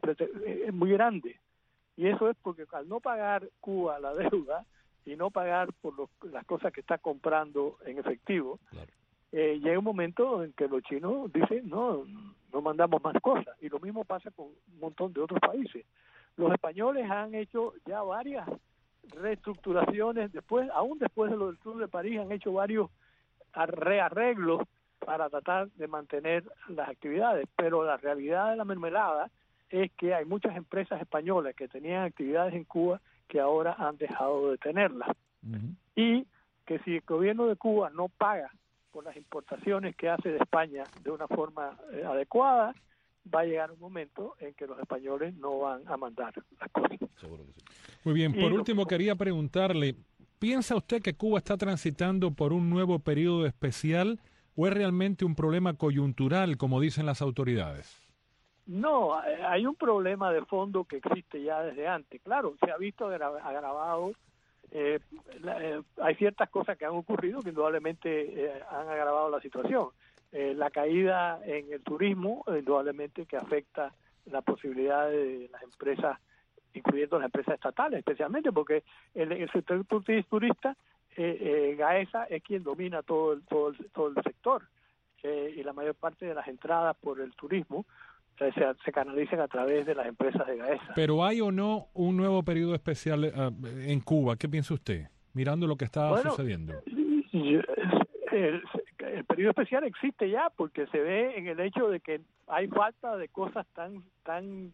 muy grande. Y eso es porque al no pagar Cuba la deuda y no pagar por los, las cosas que está comprando en efectivo, claro. eh, llega un momento en que los chinos dicen, no, no mandamos más cosas. Y lo mismo pasa con un montón de otros países. Los españoles han hecho ya varias reestructuraciones, después, aún después de lo del Club de París, han hecho varios rearreglos para tratar de mantener las actividades. Pero la realidad de la mermelada es que hay muchas empresas españolas que tenían actividades en Cuba que ahora han dejado de tenerlas. Uh-huh. Y que si el gobierno de Cuba no paga por las importaciones que hace de España de una forma eh, adecuada, va a llegar un momento en que los españoles no van a mandar las cosas. Seguro que sí. Muy bien, por y último lo... quería preguntarle, ¿piensa usted que Cuba está transitando por un nuevo periodo especial o es realmente un problema coyuntural, como dicen las autoridades? No, hay un problema de fondo que existe ya desde antes. Claro, se ha visto agravado, eh, eh, hay ciertas cosas que han ocurrido que indudablemente eh, han agravado la situación. Eh, la caída en el turismo, indudablemente que afecta la posibilidad de las empresas, incluyendo las empresas estatales, especialmente porque el, el sector turista, eh, eh, Gaesa es quien domina todo el, todo el, todo el sector eh, y la mayor parte de las entradas por el turismo Se, se canalizan a través de las empresas de Gaesa. Pero ¿hay o no un nuevo periodo especial uh, en Cuba? ¿Qué piensa usted, mirando lo que está bueno, sucediendo? Yo, el, el periodo especial existe ya porque se ve en el hecho de que hay falta de cosas tan, tan,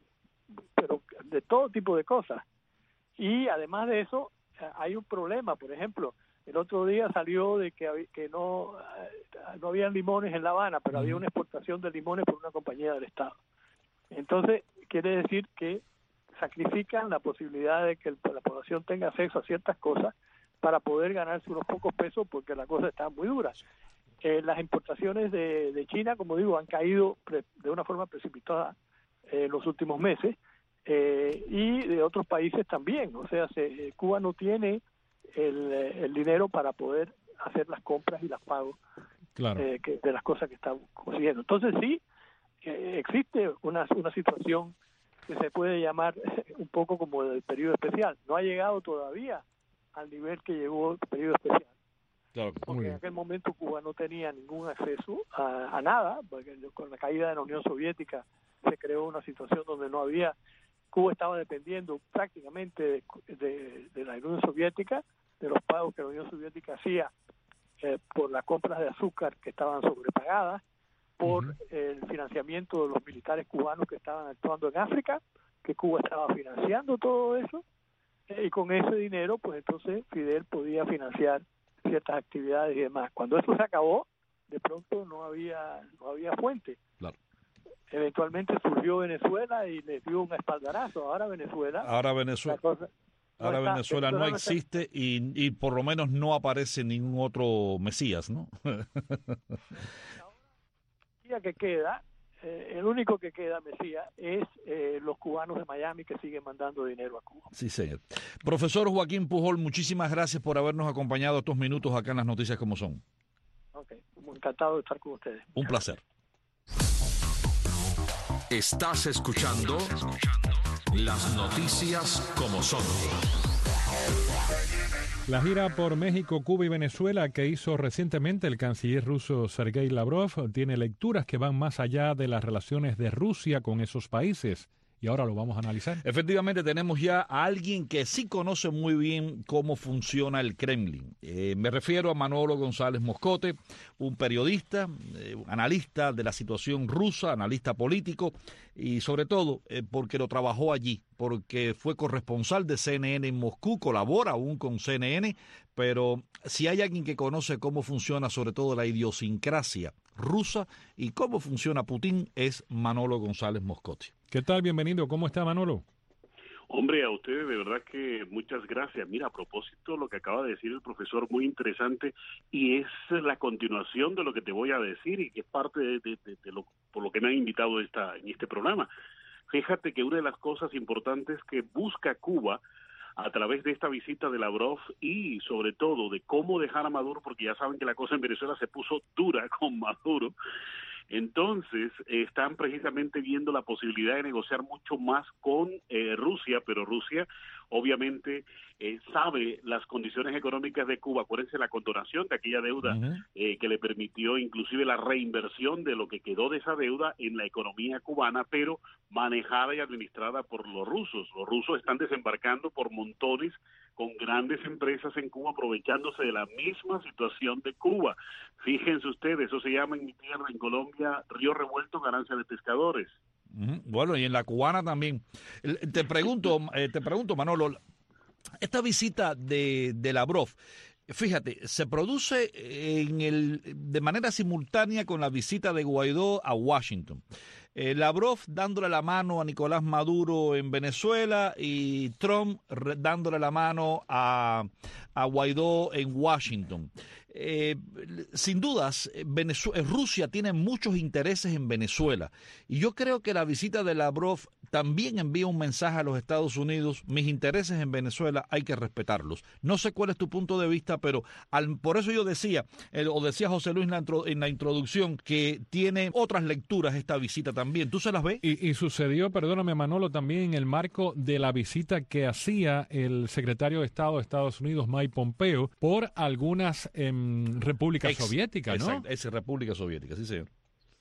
pero de todo tipo de cosas. Y además de eso, hay un problema, por ejemplo, el otro día salió de que, que no, no había limones en La Habana, pero había una exportación de limones por una compañía del Estado. Entonces, quiere decir que sacrifican la posibilidad de que el, la población tenga acceso a ciertas cosas para poder ganarse unos pocos pesos porque la cosa está muy dura. Eh, las importaciones de, de China, como digo, han caído pre, de una forma precipitada eh, en los últimos meses eh, y de otros países también. O sea, se, Cuba no tiene El, el dinero para poder hacer las compras y las pagos claro. eh, que, de las cosas que están consiguiendo. Entonces sí, eh, existe una, una situación que se puede llamar un poco como el periodo especial. No ha llegado todavía al nivel que llegó el periodo especial. Claro, porque en aquel momento Cuba no tenía ningún acceso a, a nada, porque con la caída de la Unión Soviética se creó una situación donde no había... Cuba estaba dependiendo prácticamente de, de, de la Unión Soviética, de los pagos que la Unión Soviética hacía eh, por las compras de azúcar que estaban sobrepagadas, por uh-huh. el financiamiento de los militares cubanos que estaban actuando en África, que Cuba estaba financiando todo eso, eh, y con ese dinero, pues entonces Fidel podía financiar ciertas actividades y demás. Cuando eso se acabó, de pronto no había no había fuente. Claro. Eventualmente surgió Venezuela y les dio un espaldarazo. Ahora Venezuela... Ahora Venezuela... Cosa, Ahora no está, Venezuela no existe y, y por lo menos no aparece ningún otro Mesías, ¿no? El que queda, eh, el único que queda Mesías es eh, los cubanos de Miami que siguen mandando dinero a Cuba. Sí, señor. Profesor Joaquín Pujol, muchísimas gracias por habernos acompañado estos minutos acá en Las Noticias Como Son. Ok, encantado de estar con ustedes. Un placer. Estás escuchando Las Noticias Como Son. La gira por México, Cuba y Venezuela que hizo recientemente el canciller ruso Sergei Lavrov tiene lecturas que van más allá de las relaciones de Rusia con esos países. Y ahora lo vamos a analizar. Efectivamente, tenemos ya a alguien que sí conoce muy bien cómo funciona el Kremlin. Eh, me refiero a Manolo González Moscote, un periodista, eh, un analista de la situación rusa, analista político, y sobre todo eh, porque lo trabajó allí, porque fue corresponsal de C N N en Moscú, colabora aún con C N N, pero si hay alguien que conoce cómo funciona sobre todo la idiosincrasia rusa y cómo funciona Putin, es Manolo González Moscotti. ¿Qué tal? Bienvenido. ¿Cómo está, Manolo? Hombre, a ustedes de verdad que muchas gracias. Mira, a propósito, lo que acaba de decir el profesor, muy interesante, y es la continuación de lo que te voy a decir y que es parte de, de, de, de lo por lo que me han invitado esta, en este programa. Fíjate que una de las cosas importantes que busca Cuba a través de esta visita de Lavrov y sobre todo de cómo dejar a Maduro, porque ya saben que la cosa en Venezuela se puso dura con Maduro, entonces eh, están precisamente viendo la posibilidad de negociar mucho más con eh, Rusia, pero Rusia obviamente eh, sabe las condiciones económicas de Cuba. Acuérdense la condonación de aquella deuda uh-huh. eh, que le permitió inclusive la reinversión de lo que quedó de esa deuda en la economía cubana, pero manejada y administrada por los rusos. Los rusos están desembarcando por montones con grandes empresas en Cuba, aprovechándose de la misma situación de Cuba. Fíjense ustedes, eso se llama en mi tierra, en Colombia, río revuelto, ganancia de pescadores. Bueno, y en la cubana también. Te pregunto, eh, te pregunto, Manolo, esta visita de, de Lavrov, fíjate, se produce en el, de manera simultánea con la visita de Guaidó a Washington. Eh, Lavrov dándole la mano a Nicolás Maduro en Venezuela y Trump re, dándole la mano a, a Guaidó en Washington. Eh, sin dudas, Venezuela, Rusia tiene muchos intereses en Venezuela y yo creo que la visita de Lavrov también envía un mensaje a los Estados Unidos: mis intereses en Venezuela hay que respetarlos. No sé cuál es tu punto de vista, pero al, por eso yo decía, eh, o decía José Luis en la, en la introducción, que tiene otras lecturas esta visita también. ¿Tú se las ves? Y, y sucedió, perdóname Manolo, también en el marco de la visita que hacía el secretario de Estado de Estados Unidos, Mike Pompeo, por algunas eh, repúblicas ex, soviéticas, ¿no? Exacto, ex república soviética, sí señor.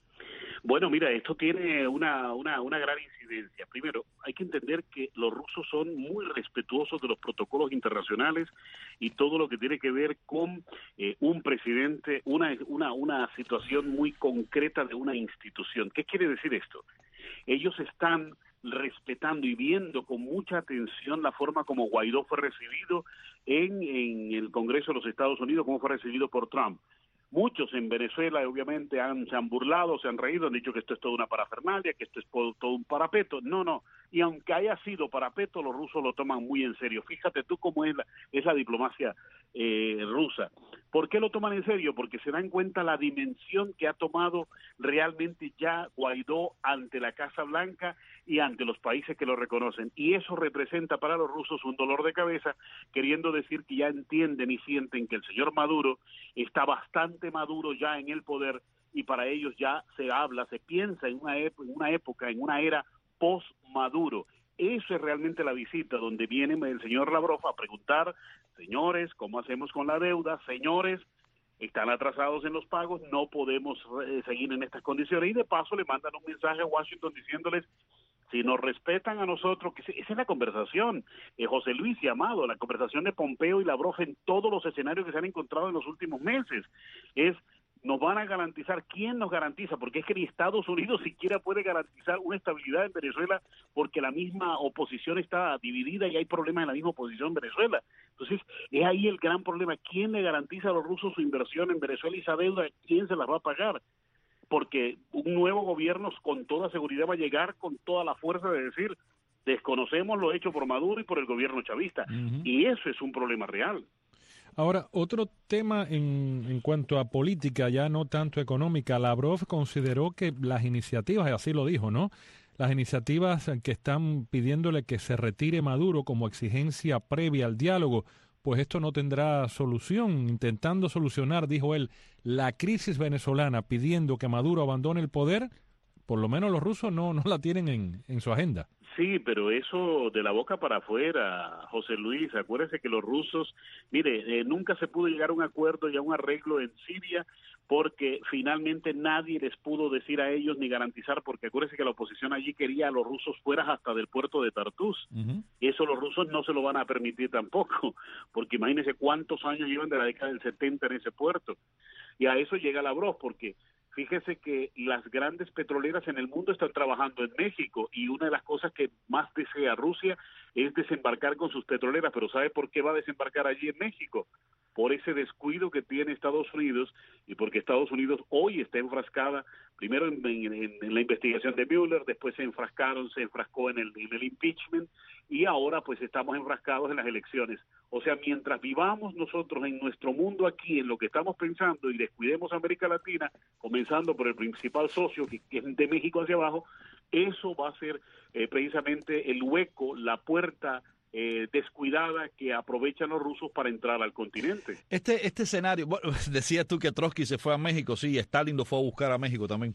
Bueno, mira, esto tiene una, una, una gran incidencia. Primero, hay que entender que los rusos son muy respetuosos de los protocolos internacionales y todo lo que tiene que ver con eh, un presidente, una, una, una situación muy concreta de una institución. ¿Qué quiere decir esto? Ellos están respetando y viendo con mucha atención la forma como Guaidó fue recibido en, en el Congreso de los Estados Unidos, cómo fue recibido por Trump. Muchos en Venezuela obviamente han, se han burlado, se han reído, han dicho que esto es toda una parafernalia, que esto es todo un parapeto. No, no. Y aunque haya sido parapeto, los rusos lo toman muy en serio. Fíjate tú cómo es la, es la diplomacia eh, rusa. ¿Por qué lo toman en serio? Porque se dan cuenta la dimensión que ha tomado realmente ya Guaidó ante la Casa Blanca y ante los países que lo reconocen. Y eso representa para los rusos un dolor de cabeza, queriendo decir que ya entienden y sienten que el señor Maduro está bastante maduro ya en el poder y para ellos ya se habla, se piensa en una, ep- en una época, en una era post-Maduro. Eso es realmente la visita, donde viene el señor Lavrov a preguntar, señores, ¿cómo hacemos con la deuda? Señores, están atrasados en los pagos, no podemos eh, seguir en estas condiciones. Y de paso le mandan un mensaje a Washington diciéndoles, si nos respetan a nosotros, que esa es la conversación, eh, José Luis y Amado, la conversación de Pompeo y Lavrov en todos los escenarios que se han encontrado en los últimos meses, es, nos van a garantizar. ¿Quién nos garantiza? Porque es que ni Estados Unidos siquiera puede garantizar una estabilidad en Venezuela porque la misma oposición está dividida y hay problemas en la misma oposición en Venezuela. Entonces, es ahí el gran problema. ¿Quién le garantiza a los rusos su inversión en Venezuela y esa deuda? ¿Quién se las va a pagar? Porque un nuevo gobierno con toda seguridad va a llegar con toda la fuerza de decir, desconocemos lo hecho por Maduro y por el gobierno chavista. Uh-huh. Y eso es un problema real. Ahora, otro tema en, en cuanto a política, ya no tanto económica, Lavrov consideró que las iniciativas, y así lo dijo, ¿no? Las iniciativas que están pidiéndole que se retire Maduro como exigencia previa al diálogo, pues esto no tendrá solución. Intentando solucionar, dijo él, la crisis venezolana, pidiendo que Maduro abandone el poder, por lo menos los rusos no, no la tienen en, en su agenda. Sí, pero eso de la boca para afuera, José Luis, acuérdese que los rusos, mire, eh, nunca se pudo llegar a un acuerdo y a un arreglo en Siria porque finalmente nadie les pudo decir a ellos ni garantizar, porque acuérdese que la oposición allí quería a los rusos fuera hasta del puerto de Tartus. Uh-huh. Eso los rusos no se lo van a permitir tampoco, porque imagínense cuántos años llevan de la década del setenta en ese puerto. Y a eso llega Lavrov, porque Fíjese que las grandes petroleras en el mundo están trabajando en México y una de las cosas que más desea Rusia es desembarcar con sus petroleras, pero ¿sabe por qué va a desembarcar allí en México? Por ese descuido que tiene Estados Unidos y porque Estados Unidos hoy está enfrascada primero en, en, en la investigación de Mueller, después se enfrascaron, se enfrascó en el, en el impeachment y ahora pues estamos enfrascados en las elecciones. O sea, mientras vivamos nosotros en nuestro mundo aquí, en lo que estamos pensando y descuidemos América Latina, comenzando por el principal socio que, que es de México hacia abajo, eso va a ser eh, precisamente el hueco, la puerta Eh, descuidada que aprovechan los rusos para entrar al continente. Este este escenario, bueno, decías tú que Trotsky se fue a México, sí, Stalin lo fue a buscar a México también.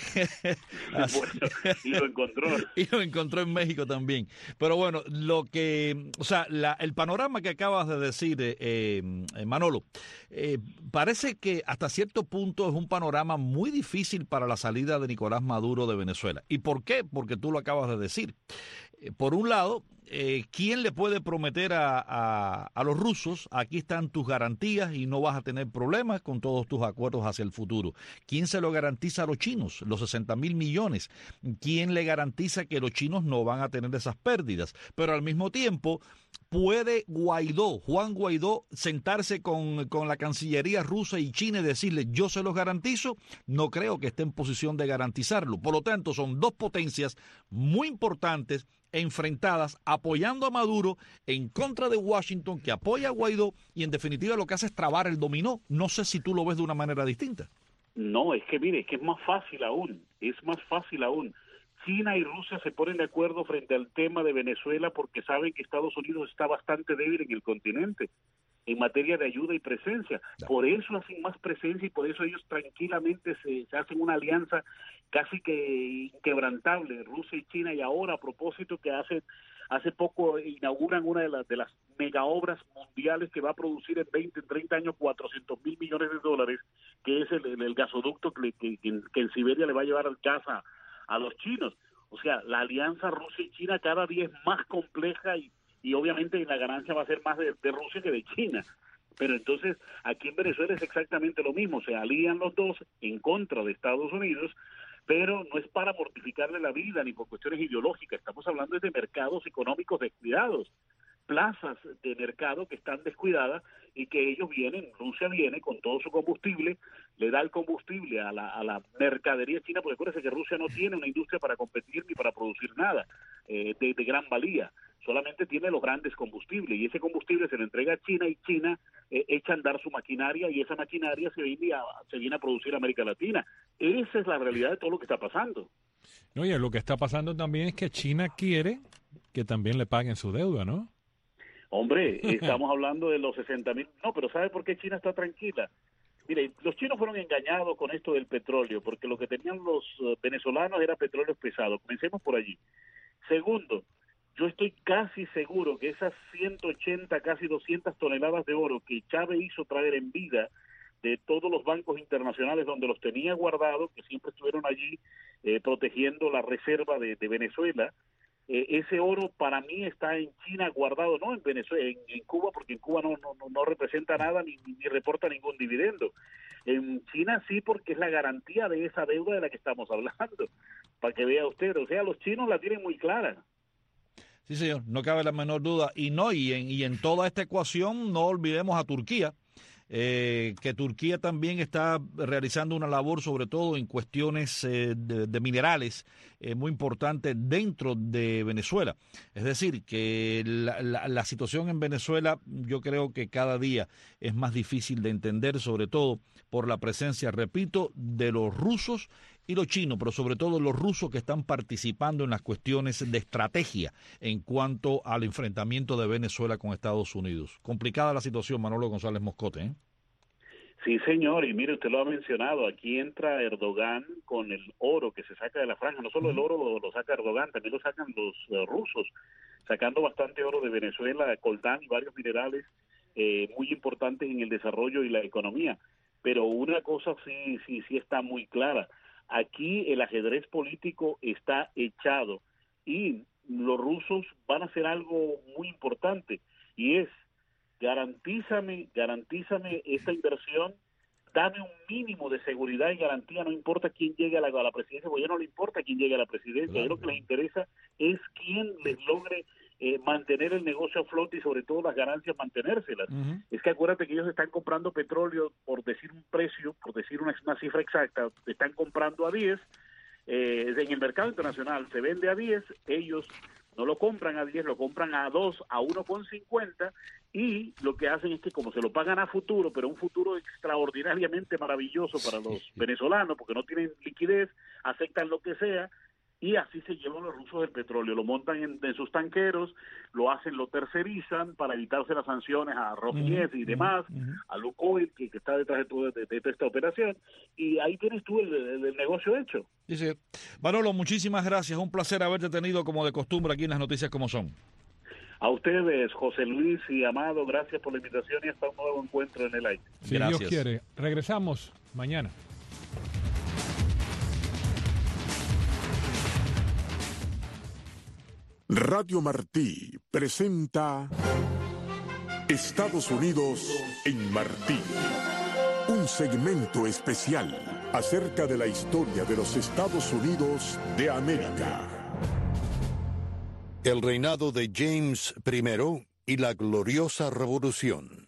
Bueno, y lo encontró. Y lo encontró en México también. Pero bueno, lo que, o sea, la, el panorama que acabas de decir, eh, eh, Manolo, eh, parece que hasta cierto punto es un panorama muy difícil para la salida de Nicolás Maduro de Venezuela. ¿Y por qué? Porque tú lo acabas de decir. Eh, por un lado, Eh, ¿quién le puede prometer a, a, a los rusos, aquí están tus garantías y no vas a tener problemas con todos tus acuerdos hacia el futuro? ¿Quién se lo garantiza a los chinos, los sesenta mil millones? ¿Quién le garantiza que los chinos no van a tener esas pérdidas? Pero al mismo tiempo, ¿puede Guaidó, Juan Guaidó, sentarse con, con la Cancillería rusa y China y decirle yo se los garantizo? No creo que esté en posición de garantizarlo. Por lo tanto, son dos potencias muy importantes enfrentadas, apoyando a Maduro en contra de Washington, que apoya a Guaidó, y en definitiva lo que hace es trabar el dominó. No sé si tú lo ves de una manera distinta. No, es que mire, es que es más fácil aún, es más fácil aún. China y Rusia se ponen de acuerdo frente al tema de Venezuela porque saben que Estados Unidos está bastante débil en el continente en materia de ayuda y presencia. Por eso hacen más presencia y por eso ellos tranquilamente se, se hacen una alianza casi que inquebrantable, Rusia y China. Y ahora, a propósito, que hace hace poco inauguran una de las de las mega obras mundiales que va a producir en veinte, treinta años cuatrocientos mil millones de dólares, que es el, el, el gasoducto que, que, que en Siberia le va a llevar el gas a, a los chinos. O sea, la alianza Rusia y China cada día es más compleja y y obviamente la ganancia va a ser más de, de Rusia que de China. Pero entonces aquí en Venezuela es exactamente lo mismo, se alían los dos en contra de Estados Unidos, pero no es para mortificarle la vida ni por cuestiones ideológicas, estamos hablando de mercados económicos descuidados, plazas de mercado que están descuidadas y que ellos vienen, Rusia viene con todo su combustible, le da el combustible a la, a la mercadería china, porque acuérdense que Rusia no tiene una industria para competir ni para producir nada eh, de, de gran valía, solamente tiene los grandes combustibles y ese combustible se le entrega a China y China eh, echa a andar su maquinaria y esa maquinaria se viene, a, se viene a producir a América Latina. Esa es la realidad de todo lo que está pasando. No, y lo que está pasando también es que China quiere que también le paguen su deuda, ¿no? Hombre, estamos hablando de los sesenta mil. No, pero ¿sabe por qué China está tranquila? Mire, los chinos fueron engañados con esto del petróleo, porque lo que tenían los uh, venezolanos era petróleo pesado. Comencemos por allí. Segundo, yo estoy casi seguro que esas ciento ochenta, casi doscientas toneladas de oro que Chávez hizo traer en vida de todos los bancos internacionales donde los tenía guardados, que siempre estuvieron allí eh, protegiendo la reserva de, de Venezuela, eh, ese oro para mí está en China guardado, no en Venezuela, en, en Cuba, porque en Cuba no, no, no representa nada ni, ni reporta ningún dividendo. En China sí, porque es la garantía de esa deuda de la que estamos hablando, para que vea usted. O sea, los chinos la tienen muy clara. Sí, señor, no cabe la menor duda. Y no, y en, y en toda esta ecuación no olvidemos a Turquía, eh, que Turquía también está realizando una labor, sobre todo en cuestiones eh, de, de minerales, eh, muy importante dentro de Venezuela. Es decir, que la, la, la situación en Venezuela yo creo que cada día es más difícil de entender, sobre todo por la presencia, repito, de los rusos y los chinos, pero sobre todo los rusos que están participando en las cuestiones de estrategia en cuanto al enfrentamiento de Venezuela con Estados Unidos. Complicada la situación, Manolo González Moscote, ¿eh? Sí, señor, y mire, usted lo ha mencionado, aquí entra Erdogan con el oro que se saca de la franja, no solo el oro lo, lo saca Erdogan, también lo sacan los uh, rusos, sacando bastante oro de Venezuela, coltán y varios minerales eh, muy importantes en el desarrollo y la economía, pero una cosa sí, sí, sí está muy clara. Aquí el ajedrez político está echado y los rusos van a hacer algo muy importante y es garantízame, garantízame esta inversión dame un mínimo de seguridad y garantía, no importa quién llegue a la, a la presidencia, porque ya no le importa quién llegue a la presidencia, claro. Lo que les interesa es quién les logre eh, mantener el negocio a flote y sobre todo las ganancias mantenérselas. Uh-huh. Es que acuérdate que ellos están comprando petróleo, por decir un precio, por decir una, una cifra exacta, están comprando a diez, eh, en el mercado internacional se vende a diez, ellos no lo compran a diez, lo compran a dos, a uno con cincuenta, y lo que hacen es que como se lo pagan a futuro, pero un futuro extraordinariamente maravilloso para los venezolanos, porque no tienen liquidez, aceptan lo que sea, y así se llevan los rusos del petróleo, lo montan en, en sus tanqueros, lo hacen, lo tercerizan para evitarse las sanciones a Rosneft uh-huh, y demás, uh-huh. a Lukoil, que, que está detrás de, todo, de, de, de esta operación, y ahí tienes tú el, el, el negocio hecho. Dice, Manolo, muchísimas gracias, un placer haberte tenido como de costumbre aquí en Las Noticias Como Son. A ustedes, José Luis y Amado, gracias por la invitación y hasta un nuevo encuentro en el aire. Si gracias. Dios quiere, regresamos mañana. Radio Martí presenta Estados Unidos en Martí, un segmento especial acerca de la historia de los Estados Unidos de América. El reinado de James primero y la gloriosa revolución.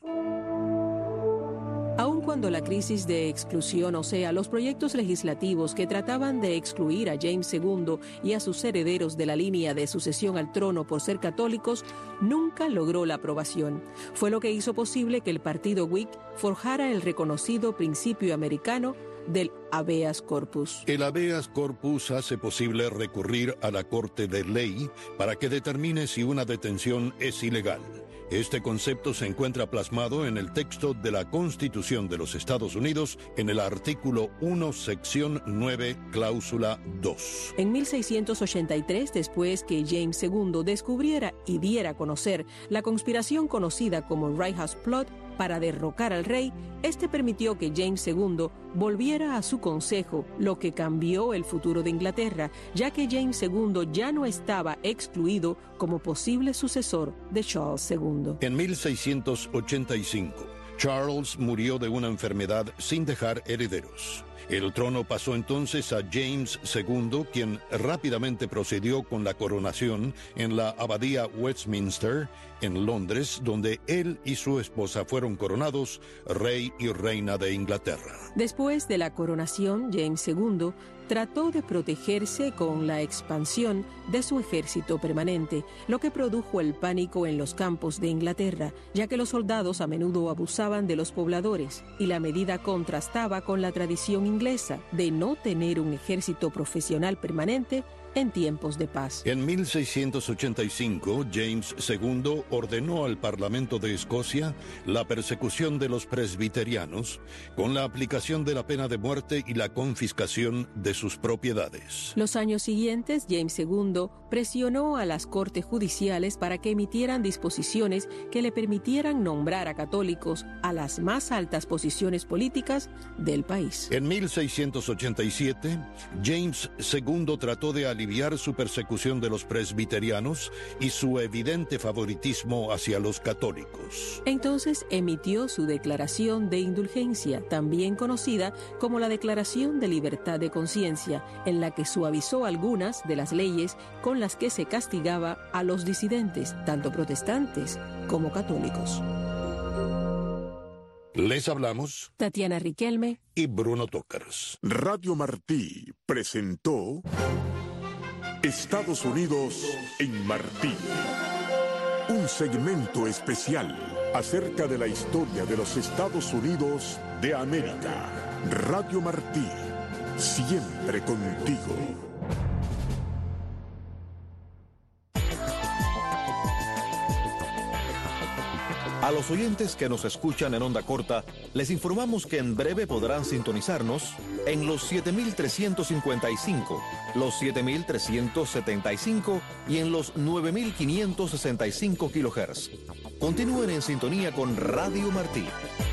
Aun cuando la crisis de exclusión, o sea, los proyectos legislativos que trataban de excluir a James segundo y a sus herederos de la línea de sucesión al trono por ser católicos, nunca logró la aprobación. Fue lo que hizo posible que el partido Whig forjara el reconocido principio americano del habeas corpus. El habeas corpus hace posible recurrir a la Corte de Ley para que determine si una detención es ilegal. Este concepto se encuentra plasmado en el texto de la Constitución de los Estados Unidos en el artículo uno, sección nueve, cláusula dos. En mil seiscientos ochenta y tres, después que James segundo descubriera y diera a conocer la conspiración conocida como Right House Plot para derrocar al rey, este permitió que James segundo volviera a su consejo, lo que cambió el futuro de Inglaterra, ya que James segundo ya no estaba excluido como posible sucesor de Charles segundo. En mil seiscientos ochenta y cinco, Charles murió de una enfermedad sin dejar herederos. El trono pasó entonces a James segundo, quien rápidamente procedió con la coronación en la abadía Westminster, en Londres, donde él y su esposa fueron coronados rey y reina de Inglaterra. Después de la coronación, James segundo trató de protegerse con la expansión de su ejército permanente, lo que produjo el pánico en los campos de Inglaterra, ya que los soldados a menudo abusaban de los pobladores, y la medida contrastaba con la tradición inglesa de no tener un ejército profesional permanente en tiempos de paz. En mil seiscientos ochenta y cinco, James segundo ordenó al Parlamento de Escocia la persecución de los presbiterianos con la aplicación de la pena de muerte y la confiscación de sus propiedades. Los años siguientes, James segundo presionó a las cortes judiciales para que emitieran disposiciones que le permitieran nombrar a católicos a las más altas posiciones políticas del país. En mil seiscientos ochenta y siete, James segundo trató de aliviar su persecución de los presbiterianos y su evidente favoritismo hacia los católicos. Entonces emitió su declaración de indulgencia, también conocida como la Declaración de Libertad de Conciencia, en la que suavizó algunas de las leyes con las que se castigaba a los disidentes, tanto protestantes como católicos. Les hablamos Tatiana Riquelme y Bruno Tócars. Radio Martí presentó Estados Unidos en Martí, un segmento especial acerca de la historia de los Estados Unidos de América. Radio Martí, siempre contigo. A los oyentes que nos escuchan en onda corta, les informamos que en breve podrán sintonizarnos en los siete mil trescientos cincuenta y cinco, los siete mil trescientos setenta y cinco y en los nueve mil quinientos sesenta y cinco kilohertz. Continúen en sintonía con Radio Martí.